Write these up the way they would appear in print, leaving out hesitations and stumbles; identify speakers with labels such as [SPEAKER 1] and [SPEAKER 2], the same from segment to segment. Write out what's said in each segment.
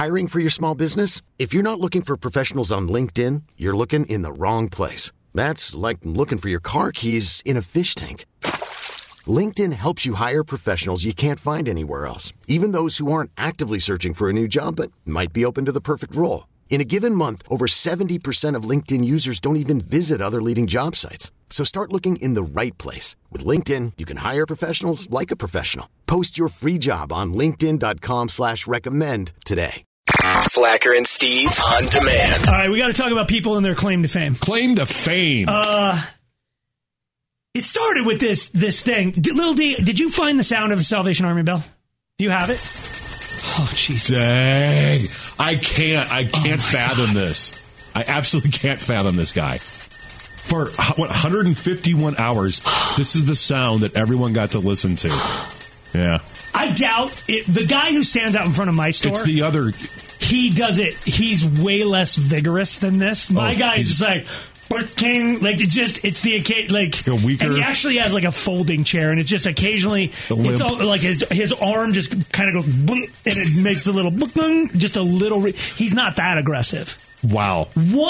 [SPEAKER 1] Hiring for your small business? If you're not looking for professionals on LinkedIn, you're looking in the wrong place. That's like looking for your car keys in a fish tank. LinkedIn helps you hire professionals you can't find anywhere else, even those who aren't actively searching for a new job but might be open to the perfect role. In a given month, over 70% of LinkedIn users don't even visit other leading job sites. So start looking in the right place. With LinkedIn, you can hire professionals like a professional. Post your free job on linkedin.com/recommend today.
[SPEAKER 2] Slacker and Steve on demand.
[SPEAKER 3] All right, we got to talk about people and their claim to fame.
[SPEAKER 4] Claim to fame.
[SPEAKER 3] It started with this thing. Lil D, did you find the sound of a Salvation Army bell? Do you have it? Oh, Jesus.
[SPEAKER 4] Dang. I can't fathom this. I absolutely can't fathom this guy. For 151 hours, this is the sound that everyone got to listen to. Yeah.
[SPEAKER 3] I doubt it. The guy who stands out in front of my store.
[SPEAKER 4] It's the other.
[SPEAKER 3] He does it. He's way less vigorous than this. My guy is just like, like it's the occasion, like
[SPEAKER 4] weaker.
[SPEAKER 3] And he actually has like a folding chair, and it's just occasionally it's all, like his arm just kind of goes and it makes a little just a little. He's not that aggressive.
[SPEAKER 4] Wow.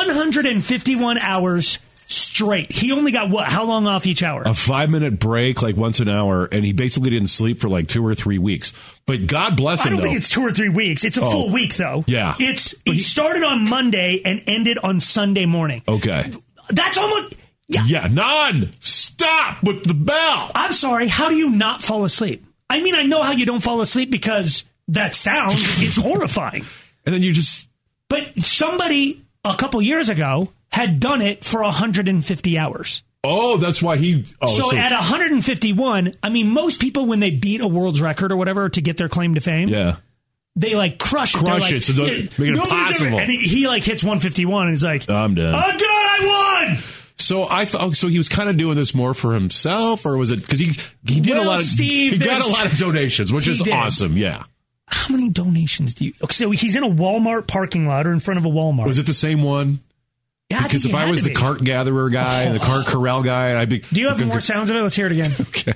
[SPEAKER 3] 151 hours straight. He only got what? How long off each hour?
[SPEAKER 4] A 5-minute break, like once an hour, and he basically didn't sleep for like 2 or 3 weeks. But God bless him.
[SPEAKER 3] I don't think it's 2 or 3 weeks. It's a full week, though.
[SPEAKER 4] Yeah.
[SPEAKER 3] He started on Monday and ended on Sunday morning.
[SPEAKER 4] Okay.
[SPEAKER 3] That's almost...
[SPEAKER 4] Yeah, non-stop with the bell.
[SPEAKER 3] I'm sorry. How do you not fall asleep? I mean, I know how you don't fall asleep because that sound is horrifying.
[SPEAKER 4] And then you just...
[SPEAKER 3] But somebody a couple years ago had done it for 150 hours.
[SPEAKER 4] Oh, that's why he...
[SPEAKER 3] So at 151, I mean, most people, when they beat a world's record or whatever to get their claim to fame...
[SPEAKER 4] Yeah.
[SPEAKER 3] They like crush it.
[SPEAKER 4] So don't make it impossible.
[SPEAKER 3] And he like hits 151 and he's like,
[SPEAKER 4] I'm done.
[SPEAKER 3] I'm good, I won!
[SPEAKER 4] So I thought, so he was kind of doing this more for himself, or was it because he did a lot of
[SPEAKER 3] Steve,
[SPEAKER 4] he got a lot of donations, which is awesome. Yeah.
[SPEAKER 3] How many donations do you? Okay, so he's in a Walmart parking lot or in front of a Walmart.
[SPEAKER 4] Was it the same one?
[SPEAKER 3] Yeah,
[SPEAKER 4] because if I was the cart gatherer guy, the cart corral guy, I'd be.
[SPEAKER 3] Do you have more sounds of it? Let's hear it again.
[SPEAKER 4] Okay.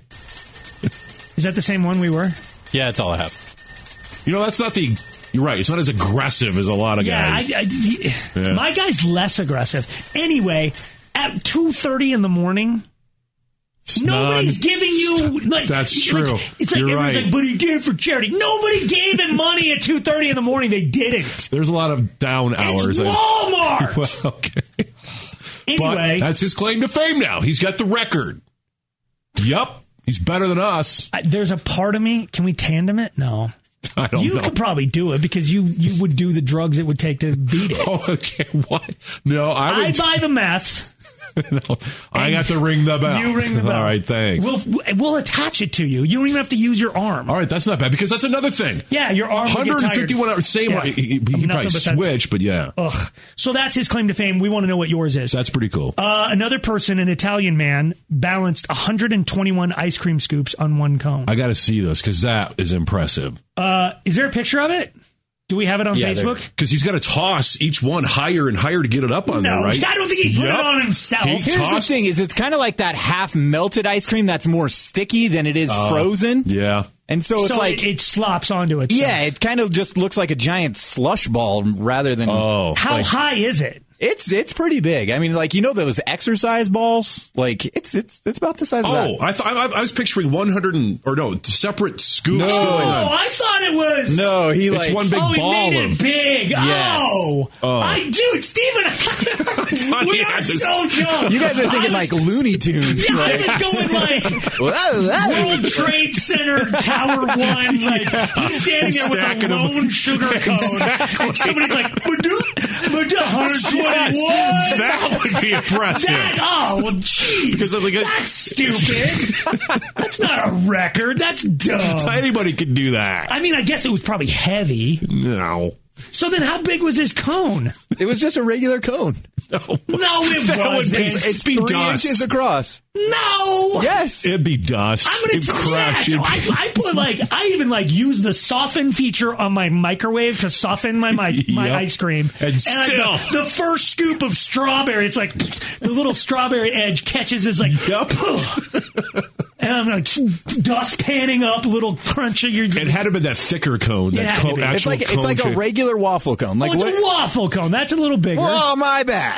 [SPEAKER 3] Is that the same one we were?
[SPEAKER 5] Yeah, that's all I have.
[SPEAKER 4] You know, that's not the. You're right. It's not as aggressive as a lot of guys.
[SPEAKER 3] Yeah. My guy's less aggressive. Anyway, at 2:30 in the morning, nobody's giving you. Like,
[SPEAKER 4] that's true.
[SPEAKER 3] It's like
[SPEAKER 4] You're
[SPEAKER 3] everyone's
[SPEAKER 4] right.
[SPEAKER 3] like, but he did it for charity. Nobody gave him money at 2:30 in the morning. They didn't.
[SPEAKER 4] There's a lot of down hours.
[SPEAKER 3] It's Walmart.
[SPEAKER 4] Well, okay.
[SPEAKER 3] Anyway,
[SPEAKER 4] but that's his claim to fame. Now he's got the record. Yup, he's better than us.
[SPEAKER 3] There's a part of me. Can we tandem it? No.
[SPEAKER 4] I don't know.
[SPEAKER 3] You could probably do it because you would do the drugs it would take to beat it.
[SPEAKER 4] Oh, okay. What? No,
[SPEAKER 3] I buy the meth.
[SPEAKER 4] No, I got to ring the bell.
[SPEAKER 3] You ring the bell.
[SPEAKER 4] All right, thanks.
[SPEAKER 3] We'll attach it to you. You don't even have to use your arm.
[SPEAKER 4] All right, that's not bad because that's another thing.
[SPEAKER 3] Yeah, your arm.
[SPEAKER 4] 151 hours. Same. Yeah. He probably switch, but yeah.
[SPEAKER 3] Ugh. So that's his claim to fame. We want to know what yours is.
[SPEAKER 4] That's pretty cool.
[SPEAKER 3] Another person, an Italian man, balanced 121 ice cream scoops on one cone.
[SPEAKER 4] I got to see this because that is impressive.
[SPEAKER 3] Is there a picture of it? Do we have it on Facebook?
[SPEAKER 4] Because he's got to toss each one higher and higher to get it up on there, right?
[SPEAKER 3] I don't think he put it on himself.
[SPEAKER 5] Here's the thing: is it's kind of like that half melted ice cream that's more sticky than it is frozen.
[SPEAKER 4] Yeah,
[SPEAKER 5] and so it's like
[SPEAKER 3] it slops onto it.
[SPEAKER 5] Yeah, it kind of just looks like a giant slush ball rather than.
[SPEAKER 3] How high is it?
[SPEAKER 5] It's pretty big. I mean, like, you know those exercise balls? Like, it's about the size of that.
[SPEAKER 4] I was picturing 100 separate scoops.
[SPEAKER 5] No.
[SPEAKER 3] I thought it was.
[SPEAKER 5] No,
[SPEAKER 4] it's one big ball.
[SPEAKER 3] He made it big.
[SPEAKER 5] Yes.
[SPEAKER 3] Dude, Steven, we are so dumb.
[SPEAKER 5] You guys are thinking like Looney Tunes.
[SPEAKER 3] Yeah,
[SPEAKER 5] like.
[SPEAKER 3] I was going like World Trade Center Tower 1. Like, he's standing there with a lone sugar cone. Exactly. And somebody's like, 120.
[SPEAKER 4] Yes,
[SPEAKER 3] what?
[SPEAKER 4] That would be impressive.
[SPEAKER 3] Jeez.
[SPEAKER 4] Because
[SPEAKER 3] that's stupid. That's not a record. That's dumb.
[SPEAKER 4] Anybody could do that.
[SPEAKER 3] I mean, I guess it was probably heavy.
[SPEAKER 4] No.
[SPEAKER 3] So then how big was his cone?
[SPEAKER 5] It was just a regular cone.
[SPEAKER 3] No, it wasn't.
[SPEAKER 5] It's 3 inches across.
[SPEAKER 3] No.
[SPEAKER 5] Yes.
[SPEAKER 4] It'd be dust.
[SPEAKER 3] I'm going to crash. Yes. I even use the soften feature on my microwave to soften my ice cream.
[SPEAKER 4] And still.
[SPEAKER 3] The first scoop of strawberry, it's like the little strawberry edge catches is like, And I'm like, dust panning up, a little crunch of your...
[SPEAKER 4] It had to be that thicker cone. That
[SPEAKER 3] had to be.
[SPEAKER 5] It's like a regular waffle cone. Like
[SPEAKER 3] it's a waffle cone. That's a little bigger.
[SPEAKER 5] Oh, my bad.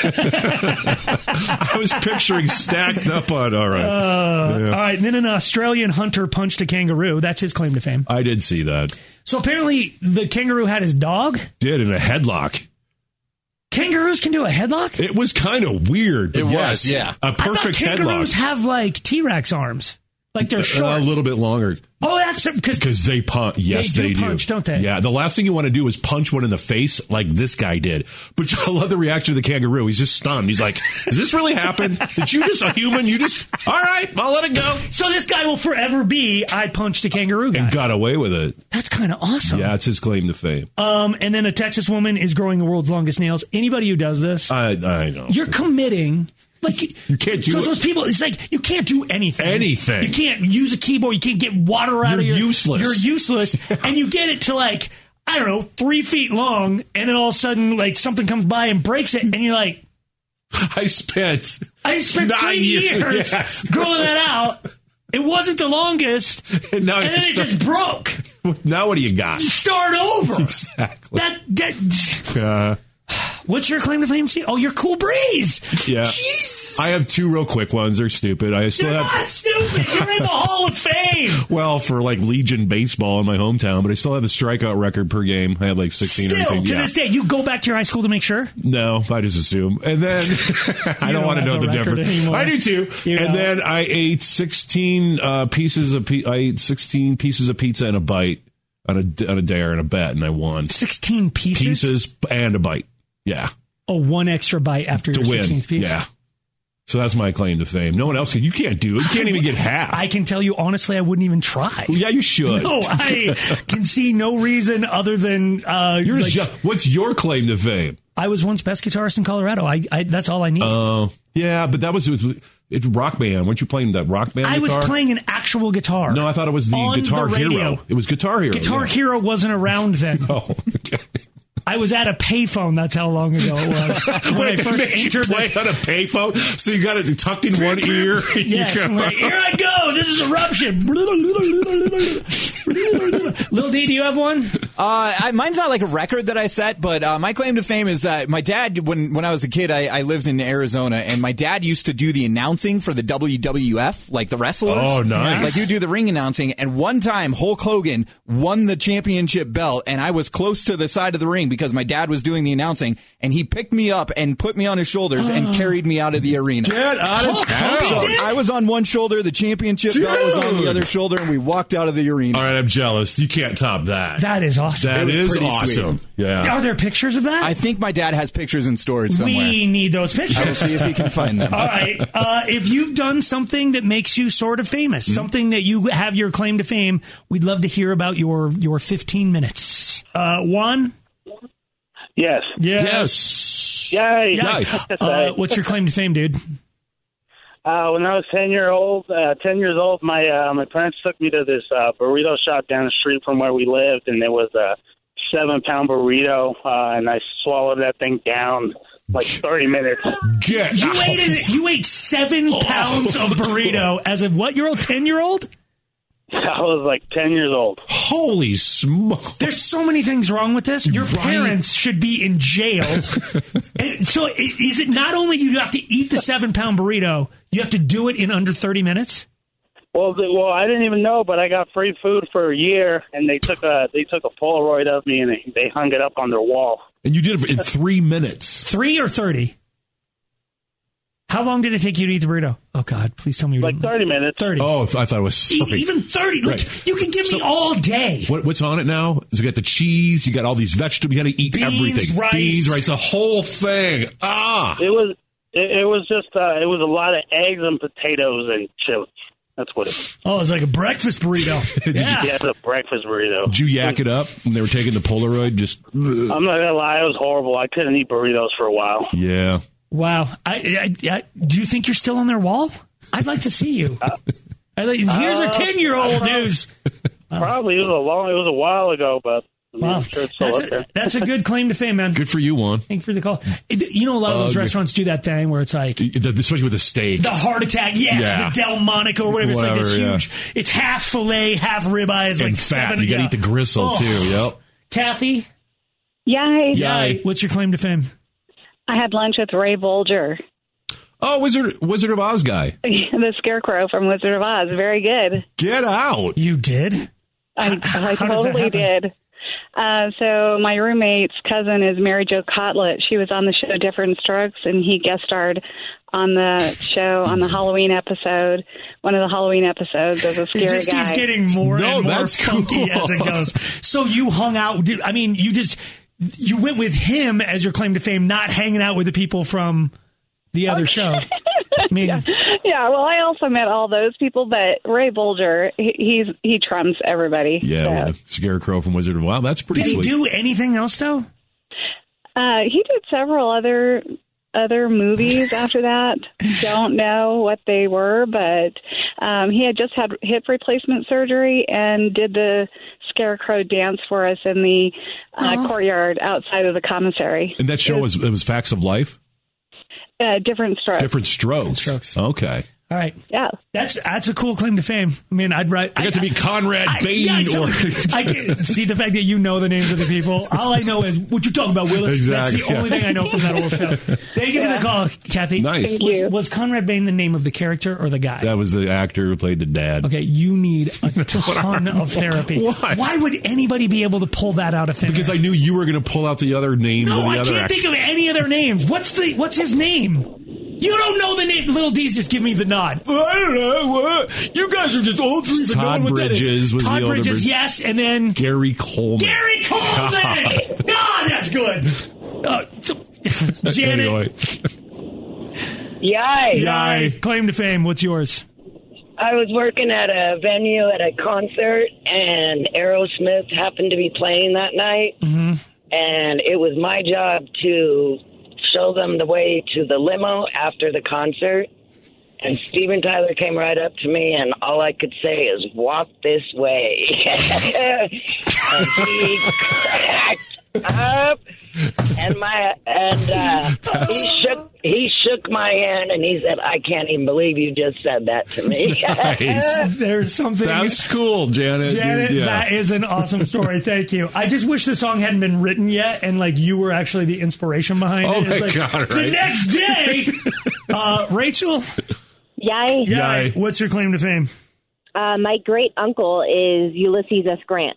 [SPEAKER 4] I was picturing stacked up on. All right.
[SPEAKER 3] All right. And then an Australian hunter punched a kangaroo. That's his claim to fame.
[SPEAKER 4] I did see that.
[SPEAKER 3] So apparently the kangaroo had his dog.
[SPEAKER 4] Did in a headlock.
[SPEAKER 3] Kangaroos can do a headlock?
[SPEAKER 4] It was kind of weird.
[SPEAKER 5] It
[SPEAKER 4] yes,
[SPEAKER 5] was, yeah.
[SPEAKER 4] A perfect
[SPEAKER 3] I thought kangaroos
[SPEAKER 4] headlock.
[SPEAKER 3] have like T-Rex arms. Like they're short.
[SPEAKER 4] A little bit longer.
[SPEAKER 3] Oh, that's
[SPEAKER 4] because they punch. Yes, they do
[SPEAKER 3] punch, don't they?
[SPEAKER 4] Yeah. The last thing you want to do is punch one in the face like this guy did. But I love the reaction of the kangaroo. He's just stunned. He's like, "Does this really happen? Did you just a human? You just all right? I'll let it go."
[SPEAKER 3] So this guy will forever be I punched a kangaroo guy.
[SPEAKER 4] And got away with it.
[SPEAKER 3] That's kind of awesome.
[SPEAKER 4] Yeah, it's his claim to fame.
[SPEAKER 3] And then a Texas woman is growing the world's longest nails. Anybody who does this,
[SPEAKER 4] I know.
[SPEAKER 3] You're committing. Like
[SPEAKER 4] you can't do
[SPEAKER 3] because those people, it's like you can't do anything.
[SPEAKER 4] Anything.
[SPEAKER 3] You can't use a keyboard. You can't get water out of your.
[SPEAKER 4] Useless.
[SPEAKER 3] You're useless, and you get it to like I don't know 3 feet long, and then all of a sudden like something comes by and breaks it, and you're like,
[SPEAKER 4] I spent
[SPEAKER 3] 9 3 years growing that out. It wasn't the longest, and then it just broke.
[SPEAKER 4] Now what do you got?
[SPEAKER 3] You start over.
[SPEAKER 4] Exactly.
[SPEAKER 3] What's your claim to fame? Oh, you're Cool Breeze.
[SPEAKER 4] Yeah.
[SPEAKER 3] Jeez.
[SPEAKER 4] I have 2 real quick ones. They're stupid.
[SPEAKER 3] You're not stupid. You're in the Hall of Fame.
[SPEAKER 4] Well, for like Legion baseball in my hometown, but I still have the strikeout record per game. I had like 16 or 18.
[SPEAKER 3] To this day, you go back to your high school to make sure?
[SPEAKER 4] No, I just assume. And then I don't want to know the difference. Anymore. I do too. Then I ate 16 pieces of pizza and a bite on a dare and a bet, and I won.
[SPEAKER 3] 16 pieces?
[SPEAKER 4] Pieces and a bite. Yeah.
[SPEAKER 3] Oh, one extra bite after your 16th piece?
[SPEAKER 4] Yeah. So that's my claim to fame. No one else can. You can't do it. You can't even get half.
[SPEAKER 3] I can tell you, honestly, I wouldn't even try.
[SPEAKER 4] Well, yeah, you should.
[SPEAKER 3] No, I can see no reason other than...
[SPEAKER 4] what's your claim to fame?
[SPEAKER 3] I was once best guitarist in Colorado. I that's all I need.
[SPEAKER 4] Oh, yeah, but that was Rock Band. Weren't you playing that Rock Band guitar?
[SPEAKER 3] I was playing an actual guitar.
[SPEAKER 4] No, I thought it was the Guitar Hero. It was Guitar Hero.
[SPEAKER 3] Guitar Hero wasn't around then.
[SPEAKER 4] Oh, okay.
[SPEAKER 3] I was at a payphone. That's how long ago it was. When I first entered
[SPEAKER 4] play on a payphone, so you got it tucked in one ear.
[SPEAKER 3] Yes, like, here I go. This is Eruption. Lil D, do you have one?
[SPEAKER 5] Mine's not like a record that I set, but my claim to fame is that my dad, when I was a kid, I lived in Arizona, and my dad used to do the announcing for the WWF, like the wrestlers.
[SPEAKER 4] Oh, nice.
[SPEAKER 5] Like, you do the ring announcing, and one time Hulk Hogan won the championship belt, and I was close to the side of the ring because my dad was doing the announcing, and he picked me up and put me on his shoulders and carried me out of the arena.
[SPEAKER 4] Get out of town.
[SPEAKER 5] So I was on one shoulder, the championship belt was on the other shoulder, and we walked out of the arena.
[SPEAKER 4] All right, I'm jealous. You can't top that.
[SPEAKER 3] That is awesome.
[SPEAKER 4] That is awesome.
[SPEAKER 5] Sweet.
[SPEAKER 4] Yeah.
[SPEAKER 3] Are there pictures of that?
[SPEAKER 5] I think my dad has pictures in storage somewhere.
[SPEAKER 3] We need those pictures.
[SPEAKER 5] I will see if he can find them.
[SPEAKER 3] All right. If you've done something that makes you sort of famous, something that you have your claim to fame, we'd love to hear about your 15 minutes. Juan?
[SPEAKER 6] Yes. Yay.
[SPEAKER 3] What's your claim to fame, dude?
[SPEAKER 6] When I was 10 years old, my parents took me to this burrito shop down the street from where we lived, and there was a 7-pound burrito, and I swallowed that thing down like 30 minutes.
[SPEAKER 3] You ate 7 pounds of burrito as a what-year-old? 10-year-old?
[SPEAKER 6] I was like 10 years old.
[SPEAKER 4] Holy smoke.
[SPEAKER 3] There's so many things wrong with this. Your parents should be in jail. So is it not only you have to eat the 7-pound burrito, you have to do it in under 30 minutes?
[SPEAKER 6] Well, I didn't even know, but I got free food for a year, and they took a Polaroid of me, and they hung it up on their wall.
[SPEAKER 4] And you did it in 3 minutes.
[SPEAKER 3] 3 or 30? How long did it take you to eat the burrito? Oh, God, please tell me.
[SPEAKER 6] Like 30 minutes.
[SPEAKER 3] 30.
[SPEAKER 4] Oh, I thought it was 30.
[SPEAKER 3] Even 30. Like, right. You can give me all day.
[SPEAKER 4] What's on it now? Is you got the cheese, you got all these vegetables, you got to eat everything. Beans, rice, the whole thing.
[SPEAKER 6] It was just it was a lot of eggs and potatoes and chili. That's what it was.
[SPEAKER 3] Oh, it's like a breakfast burrito.
[SPEAKER 6] Yeah, it's a breakfast burrito.
[SPEAKER 4] Did you yak it up when they were taking the Polaroid? I'm
[SPEAKER 6] not going to lie, it was horrible. I couldn't eat burritos for a while.
[SPEAKER 4] Yeah.
[SPEAKER 3] Wow. Do you think you're still on their wall? I'd like to see you. Here's a 10-year-old who's...
[SPEAKER 6] Probably. It was a while ago, but
[SPEAKER 3] Wow,
[SPEAKER 6] I'm sure it's still up there.
[SPEAKER 3] that's a good claim to fame, man.
[SPEAKER 4] Good for you, Juan.
[SPEAKER 3] Thank you for the call. You know, a lot of those restaurants do that thing where it's like
[SPEAKER 4] Especially with the steak.
[SPEAKER 3] the heart attack,
[SPEAKER 4] Yeah.
[SPEAKER 3] the Delmonico or whatever. It's like this
[SPEAKER 4] Whatever,
[SPEAKER 3] huge. It's half filet, half ribeye. It's
[SPEAKER 4] And
[SPEAKER 3] like
[SPEAKER 4] fat.
[SPEAKER 3] 7.
[SPEAKER 4] You got to eat the gristle,
[SPEAKER 3] Oh.
[SPEAKER 4] too. Yep.
[SPEAKER 3] Kathy,
[SPEAKER 7] Yay.
[SPEAKER 3] Yay. What's your claim to fame?
[SPEAKER 7] I had lunch with Ray Bolger,
[SPEAKER 4] Oh, Wizard of Oz guy.
[SPEAKER 7] the scarecrow from Wizard of Oz. Very good.
[SPEAKER 4] Get out.
[SPEAKER 3] You did?
[SPEAKER 7] I
[SPEAKER 3] how does that
[SPEAKER 7] totally
[SPEAKER 3] happen?
[SPEAKER 7] did. So my roommate's cousin is Mary Jo Cotlett. She was on the show Different Strokes, and he guest starred on the show on the Halloween episode, one of the Halloween episodes as a
[SPEAKER 3] It
[SPEAKER 7] scary
[SPEAKER 3] just keeps
[SPEAKER 7] guy.
[SPEAKER 3] getting more
[SPEAKER 4] No,
[SPEAKER 3] and more
[SPEAKER 4] that's
[SPEAKER 3] funky
[SPEAKER 4] cool.
[SPEAKER 3] as it goes. So you hung out. I mean, you went with him as your claim to fame, not hanging out with the people from the other show. I mean,
[SPEAKER 7] Yeah, well, I also met all those people, but Ray Bolger, he trumps everybody.
[SPEAKER 4] Yeah,
[SPEAKER 7] So.
[SPEAKER 4] with the Scarecrow from Wizard of Oz. Wow, that's pretty
[SPEAKER 3] did he
[SPEAKER 4] sweet.
[SPEAKER 3] do anything else though?
[SPEAKER 7] He did several other movies after that. Don't know what they were, but he had just had hip replacement surgery and did the Scarecrow dance for us in the courtyard outside of the commissary.
[SPEAKER 4] And that show was Facts of Life?
[SPEAKER 7] Different Strokes.
[SPEAKER 4] Different Strokes. Okay.
[SPEAKER 3] All right.
[SPEAKER 7] Yeah.
[SPEAKER 3] That's a cool claim to fame. I mean, I'd write.
[SPEAKER 4] I got to be Conrad Bain.
[SPEAKER 3] I can see the fact that you know the names of the people. All I know is what you're talking about, Willis.
[SPEAKER 4] Exactly,
[SPEAKER 3] That's the only thing I know from that whole show. Thank you for the call, Kathy.
[SPEAKER 4] Nice.
[SPEAKER 7] Thank you.
[SPEAKER 3] Was Conrad Bain the name of the character or the guy?
[SPEAKER 4] That was the actor who played the dad.
[SPEAKER 3] Okay, you need a ton of therapy.
[SPEAKER 4] What?
[SPEAKER 3] Why would anybody be able to pull that out of thin
[SPEAKER 4] Because
[SPEAKER 3] air?
[SPEAKER 4] I knew you were going to pull out the other names of
[SPEAKER 3] No,
[SPEAKER 4] the
[SPEAKER 3] I
[SPEAKER 4] other
[SPEAKER 3] can't
[SPEAKER 4] actors.
[SPEAKER 3] think of any of their names. What's his name? You don't know the name. Little D's just give me the nod. I don't know. You guys are just old three for knowing what that is.
[SPEAKER 4] Bridges was the
[SPEAKER 3] Todd
[SPEAKER 4] older
[SPEAKER 3] Bridges,
[SPEAKER 4] Bridges.
[SPEAKER 3] yes, and then
[SPEAKER 4] Gary Coleman.
[SPEAKER 3] Gary Coleman. God, that's good. Janet,
[SPEAKER 4] Anyway.
[SPEAKER 8] Yay.
[SPEAKER 3] Yay. Claim to fame. What's yours?
[SPEAKER 8] I was working at a venue at a concert, and Aerosmith happened to be playing that night.
[SPEAKER 3] Mm-hmm.
[SPEAKER 8] And it was my job to show them the way to the limo after the concert. And Steven Tyler came right up to me, and all I could say is, "Walk this way." And he cracked up, and he shook my hand, and he said, "I can't even believe you just said that to me."
[SPEAKER 4] Nice.
[SPEAKER 3] There's something.
[SPEAKER 4] That's cool, Janet.
[SPEAKER 3] Janet,
[SPEAKER 4] Yeah.
[SPEAKER 3] that is an awesome story. Thank you. I just wish the song hadn't been written yet, and like you were actually the inspiration behind
[SPEAKER 4] Oh
[SPEAKER 3] it.
[SPEAKER 4] my
[SPEAKER 3] It's like,
[SPEAKER 4] God,
[SPEAKER 3] the
[SPEAKER 4] right?
[SPEAKER 3] next day, Rachel.
[SPEAKER 7] Yay.
[SPEAKER 3] Yeah. What's your claim to fame?
[SPEAKER 7] My great uncle is Ulysses S. Grant.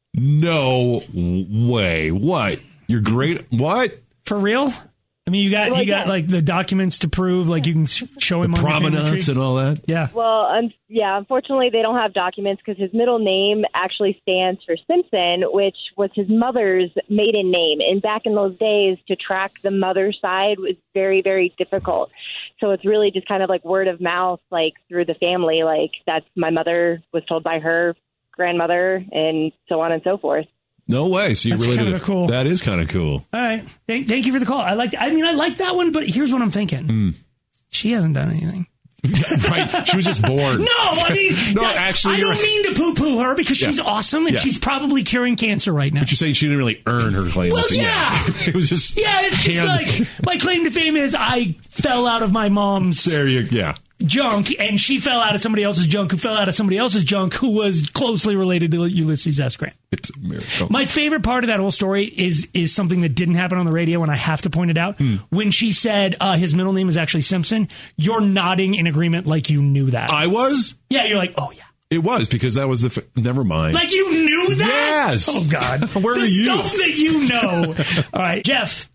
[SPEAKER 4] No way. What? You're great. What?
[SPEAKER 3] For real? I mean, you got like the documents to prove, like you can show him on your family
[SPEAKER 4] Provenance
[SPEAKER 3] tree?
[SPEAKER 4] and all that?
[SPEAKER 3] Yeah.
[SPEAKER 7] Well, unfortunately, they don't have documents because his middle name actually stands for Simpson, which was his mother's maiden name. And back in those days, to track the mother's side was very, very difficult. So it's really just kind of like word of mouth, like through the family. Like that's my mother was told by her grandmother, and so on and so forth.
[SPEAKER 4] No way. So you
[SPEAKER 3] That's
[SPEAKER 4] really
[SPEAKER 3] kinda
[SPEAKER 4] did.
[SPEAKER 3] cool.
[SPEAKER 4] That is kind of cool.
[SPEAKER 3] All right. Thank you for the call. I like that one, but here's what I'm thinking. She hasn't done anything.
[SPEAKER 4] Right. She was just born.
[SPEAKER 3] No, I mean,
[SPEAKER 4] No, actually,
[SPEAKER 3] I
[SPEAKER 4] you're
[SPEAKER 3] don't
[SPEAKER 4] right.
[SPEAKER 3] mean to poo-poo her because she's awesome and
[SPEAKER 4] Yeah.
[SPEAKER 3] she's probably curing cancer right now.
[SPEAKER 4] But you're saying she didn't really earn her claim.
[SPEAKER 3] Well,
[SPEAKER 4] to fame.
[SPEAKER 3] yeah.
[SPEAKER 4] It was just.
[SPEAKER 3] Yeah, it's just like my claim to fame is I fell out of my mom's
[SPEAKER 4] There you yeah.
[SPEAKER 3] junk and she fell out of somebody else's junk who fell out of somebody else's junk who was closely related to Ulysses S. Grant.
[SPEAKER 4] It's a miracle.
[SPEAKER 3] My favorite part of that whole story is something that didn't happen on the radio, and I have to point it out. When she said his middle name is actually Simpson, you're nodding in agreement like you knew that.
[SPEAKER 4] I was?
[SPEAKER 3] Yeah, you're like, oh, yeah.
[SPEAKER 4] It was because that was the. Never mind.
[SPEAKER 3] Like you knew that?
[SPEAKER 4] Yes.
[SPEAKER 3] Oh, God.
[SPEAKER 4] Where
[SPEAKER 3] the
[SPEAKER 4] are you?
[SPEAKER 3] stuff that you know. All right, Jeff.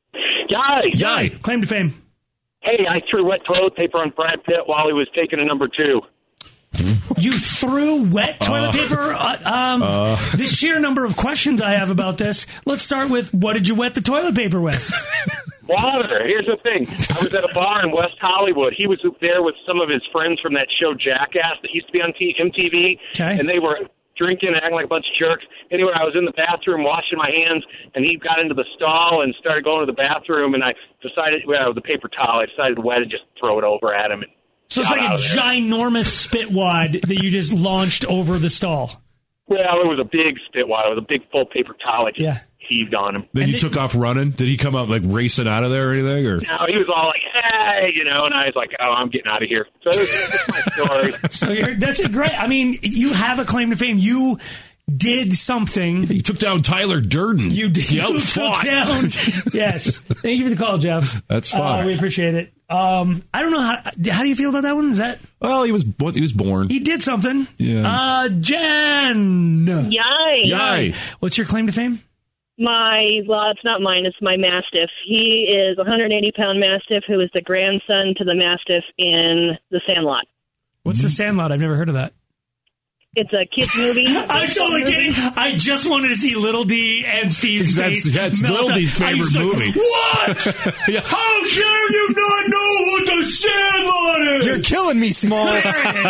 [SPEAKER 6] Yay.
[SPEAKER 3] Claim to fame.
[SPEAKER 6] Hey, I threw wet toilet paper on Brad Pitt while he was taking a number 2.
[SPEAKER 3] You threw wet toilet paper? The sheer number of questions I have about this. Let's start with, what did you wet the toilet paper with?
[SPEAKER 6] Water. Here's the thing. I was at a bar in West Hollywood. He was there with some of his friends from that show Jackass that used to be on MTV.
[SPEAKER 3] Okay.
[SPEAKER 6] And they were drinking and acting like a bunch of jerks. Anyway, I was in the bathroom washing my hands, and he got into the stall and started going to the bathroom, and I decided, with the paper towel, I decided to wet it, just throw it over at him. And
[SPEAKER 3] So it's like a ginormous spit wad that you just launched over the stall.
[SPEAKER 9] Well, it was a big spitwater. It was a big full paper towel. I just heaved on him.
[SPEAKER 4] Then you took off running? Did he come out like racing out of there or anything? Or?
[SPEAKER 9] No, he was all like, hey, and I was like, oh, I'm getting out of here. So that's my story.
[SPEAKER 3] So that's a great, I mean, you have a claim to fame. You did something.
[SPEAKER 4] You took down Tyler Durden.
[SPEAKER 3] You did. You took down. Yes. Thank you for the call, Jeff.
[SPEAKER 4] That's fine.
[SPEAKER 3] We appreciate it. I don't know how do you feel about that one? Is that?
[SPEAKER 4] Well, he was born.
[SPEAKER 3] He did something.
[SPEAKER 4] Yeah.
[SPEAKER 3] Jen.
[SPEAKER 10] Yay.
[SPEAKER 3] What's your claim to fame?
[SPEAKER 10] It's not mine. It's my Mastiff. He is a 180-pound Mastiff who is the grandson to the Mastiff in The Sandlot.
[SPEAKER 3] What's The Sandlot? I've never heard of that.
[SPEAKER 10] It's a kids movie.
[SPEAKER 3] I'm totally kidding. I just wanted to see Little D and Steve's face.
[SPEAKER 4] That's Little D's favorite movie.
[SPEAKER 3] What? How dare you not know what The Sandlot is?
[SPEAKER 5] You're killing me, Smalls.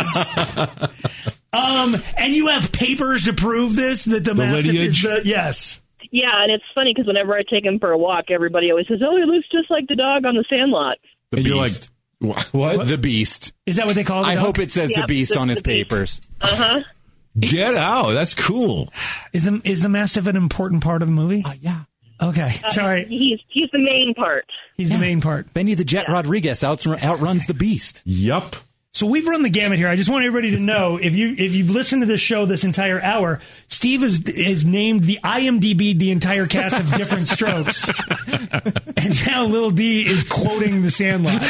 [SPEAKER 3] And you have papers to prove this, that the Mastiff is the... Yes.
[SPEAKER 10] Yeah, and it's funny because whenever I take him for a walk, everybody always says, oh, he looks just like the dog on The Sandlot.
[SPEAKER 5] The Beast.
[SPEAKER 4] You're like, what?
[SPEAKER 5] The Beast.
[SPEAKER 3] Is that what they call it?
[SPEAKER 5] I hope it says The Beast on his papers.
[SPEAKER 10] Uh-huh.
[SPEAKER 4] Get out. That's cool.
[SPEAKER 3] Is the Mastiff an important part of the movie?
[SPEAKER 5] Yeah.
[SPEAKER 3] Okay. Sorry.
[SPEAKER 10] He's the main part.
[SPEAKER 3] He's the main part.
[SPEAKER 5] Benny the Jet Rodriguez outruns the Beast.
[SPEAKER 4] Yup.
[SPEAKER 3] So we've run the gamut here. I just want everybody to know, if you've listened to this show this entire hour, Steve is named the IMDb the entire cast of Different Strokes, and now Lil D is quoting The Sandlot.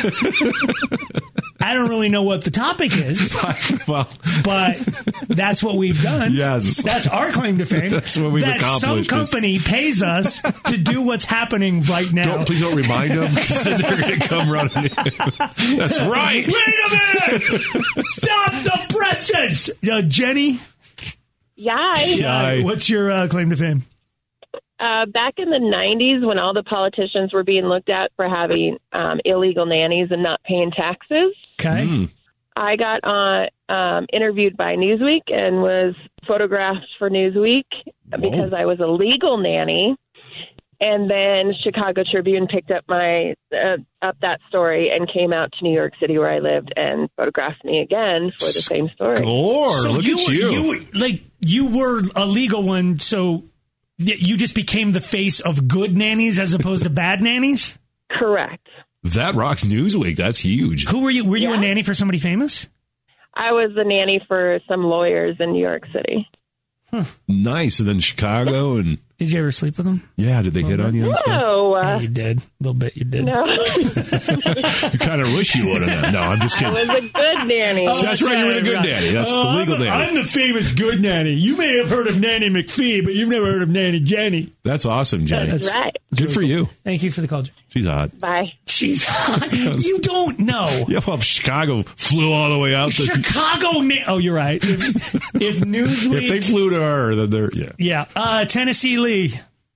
[SPEAKER 3] I don't really know what the topic is, but that's what we've done.
[SPEAKER 4] Yes,
[SPEAKER 3] that's our claim to fame.
[SPEAKER 4] That's what we've accomplished.
[SPEAKER 3] Some company pays us to do what's happening right now.
[SPEAKER 4] Please don't remind them, because then they're going to come running in. That's right.
[SPEAKER 3] Wait a minute! Stop the presses! Jenny?
[SPEAKER 10] Yay.
[SPEAKER 3] What's your claim to fame?
[SPEAKER 10] Back in the 90s, when all the politicians were being looked at for having illegal nannies and not paying taxes,
[SPEAKER 3] I
[SPEAKER 10] got interviewed by Newsweek and was photographed for Newsweek because I was a legal nanny. And then Chicago Tribune picked up that story and came out to New York City where I lived and photographed me again for the same story.
[SPEAKER 3] So
[SPEAKER 4] look at you.
[SPEAKER 3] You were a legal one, so you just became the face of good nannies as opposed to bad nannies?
[SPEAKER 10] Correct.
[SPEAKER 4] That rocks Newsweek. That's huge.
[SPEAKER 3] Who were you? Were you a nanny for somebody famous?
[SPEAKER 10] I was the nanny for some lawyers in New York City.
[SPEAKER 3] Huh.
[SPEAKER 4] Nice. And then Chicago and...
[SPEAKER 3] Did you ever sleep with them?
[SPEAKER 4] Yeah, did they hit on you and stuff?
[SPEAKER 10] No.
[SPEAKER 3] Yeah, you did. A little bit, you did.
[SPEAKER 10] No.
[SPEAKER 4] You kind of wish you would have. No, I'm just kidding.
[SPEAKER 10] I was a good nanny.
[SPEAKER 4] That's right, you were the good nanny. That's the legal nanny.
[SPEAKER 3] I'm the famous good nanny. You may have heard of Nanny McPhee, but you've never heard of Nanny Jenny.
[SPEAKER 4] That's awesome, Jenny.
[SPEAKER 10] That's right.
[SPEAKER 4] Good for you.
[SPEAKER 3] Thank you for the call, Jenny.
[SPEAKER 4] She's hot.
[SPEAKER 10] Bye.
[SPEAKER 3] She's hot. You don't know.
[SPEAKER 4] Yeah, well, if Chicago flew all the way out.
[SPEAKER 3] Oh, you're right. If Newsweek...
[SPEAKER 4] If they flew to her, then they're...
[SPEAKER 3] Yeah. Tennessee Lee.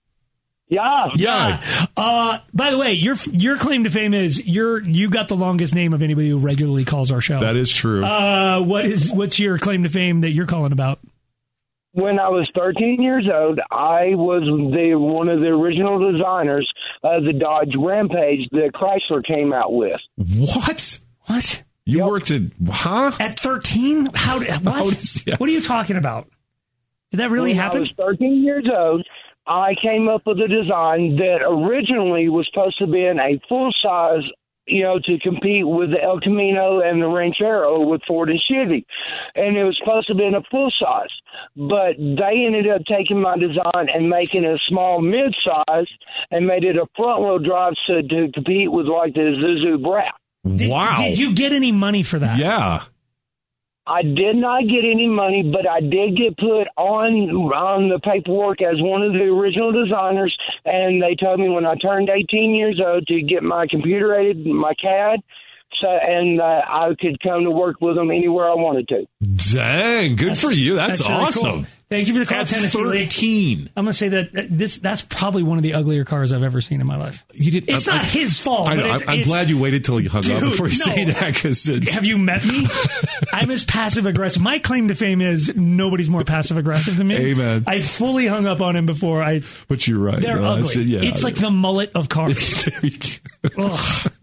[SPEAKER 6] Yeah.
[SPEAKER 3] By the way, your claim to fame is you got the longest name of anybody who regularly calls our show.
[SPEAKER 4] That is true.
[SPEAKER 3] What's your claim to fame that you're calling about?
[SPEAKER 6] When I was 13 years old, I was one of the original designers of the Dodge Rampage that Chrysler came out with.
[SPEAKER 4] What? You worked at... Huh?
[SPEAKER 3] At 13? What are you talking about? Did that really happen?
[SPEAKER 6] I was 13 years old. I came up with a design that originally was supposed to be in a full-size, to compete with the El Camino and the Ranchero with Ford and Chevy. And it was supposed to be in a full-size. But they ended up taking my design and making it a small mid-size and made it a front-wheel drive to compete with, like, the Isuzu Brat.
[SPEAKER 4] Wow.
[SPEAKER 3] Did you get any money for that?
[SPEAKER 4] Yeah.
[SPEAKER 6] I did not get any money, but I did get put on the paperwork as one of the original designers, and they told me when I turned 18 years old to get my computer-aided, my CAD, and I could come to work with them anywhere I wanted to.
[SPEAKER 4] Dang, good for you. That's
[SPEAKER 3] really
[SPEAKER 4] awesome.
[SPEAKER 3] Cool. Thank you for the call, Tennessee. 13. I'm going to say that's probably one of the uglier cars I've ever seen in my life. It's not his fault.
[SPEAKER 4] I know. I'm glad you waited till you hung up before you say that.
[SPEAKER 3] Have you met me? I'm as passive-aggressive. My claim to fame is nobody's more passive-aggressive than me.
[SPEAKER 4] Amen.
[SPEAKER 3] I fully hung up on him before.
[SPEAKER 4] But you're right.
[SPEAKER 3] They're ugly. It's like the mullet of cars.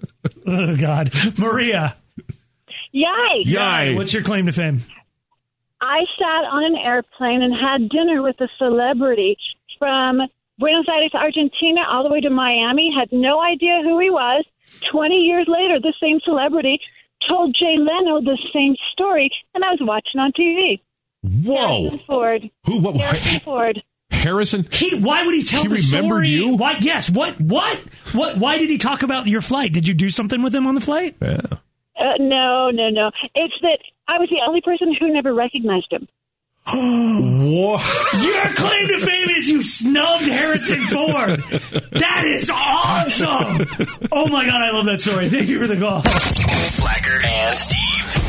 [SPEAKER 3] Oh, God. Maria.
[SPEAKER 10] Yay.
[SPEAKER 3] What's your claim to fame?
[SPEAKER 11] I sat on an airplane and had dinner with a celebrity from Buenos Aires, Argentina, all the way to Miami, had no idea who he was. 20 years later, the same celebrity told Jay Leno the same story, and I was watching on TV.
[SPEAKER 4] Whoa.
[SPEAKER 11] Harrison Ford.
[SPEAKER 4] Who? What?
[SPEAKER 11] Harrison Ford.
[SPEAKER 4] Harrison?
[SPEAKER 3] Why would he tell the story?
[SPEAKER 4] He remembered you?
[SPEAKER 3] Why? Yes. What? Why did he talk about your flight? Did you do something with him on the flight?
[SPEAKER 4] Yeah.
[SPEAKER 11] No. It's that I was the only person who never recognized him.
[SPEAKER 4] What?
[SPEAKER 3] Your claim to fame is you snubbed Harrison Ford. That is awesome. Oh my God, I love that story. Thank you for the call.
[SPEAKER 2] Slacker and Steve.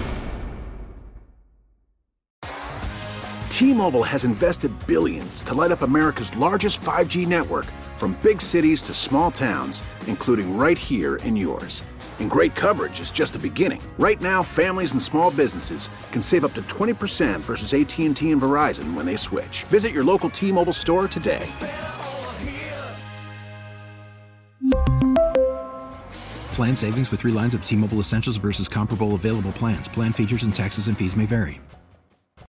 [SPEAKER 12] T-Mobile has invested billions to light up America's largest 5G network, from big cities to small towns, including right here in yours. And great coverage is just the beginning. Right now, families and small businesses can save up to 20% versus AT&T and Verizon when they switch. Visit your local T-Mobile store today.
[SPEAKER 13] Plan savings with 3 lines of T-Mobile Essentials versus comparable available plans. Plan features and taxes and fees may vary.